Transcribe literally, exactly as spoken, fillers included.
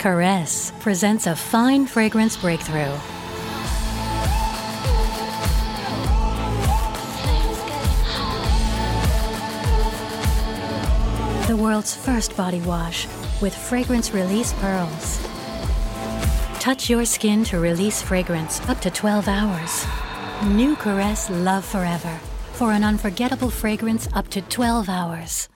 Caress presents a fine fragrance breakthrough. The world's first body wash with fragrance release pearls. Touch your skin to release fragrance up to twelve hours. New Caress Love Forever for an unforgettable fragrance up to twelve hours.